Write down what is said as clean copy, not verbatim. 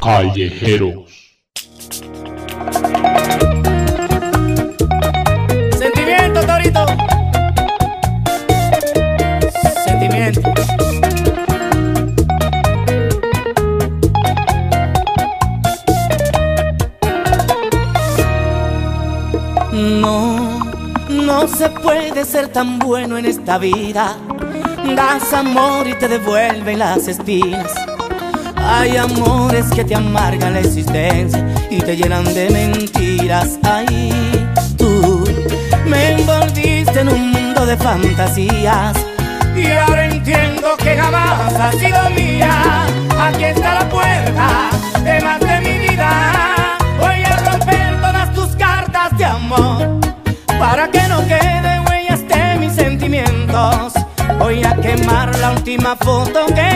callejeros. Sentimiento, Torito. Sentimiento. No se puede ser tan bueno en esta vida. Das amor y te devuelven las espinas. Hay amores que te amargan la existencia y te llenan de mentiras. Ay, tú me envolviste en un mundo de fantasías y ahora entiendo que jamás has sido mía. Aquí está la puerta de más de mi vida. Voy a romper todas tus cartas de amor para que no queden huellas de mis sentimientos. Voy a quemar la última foto que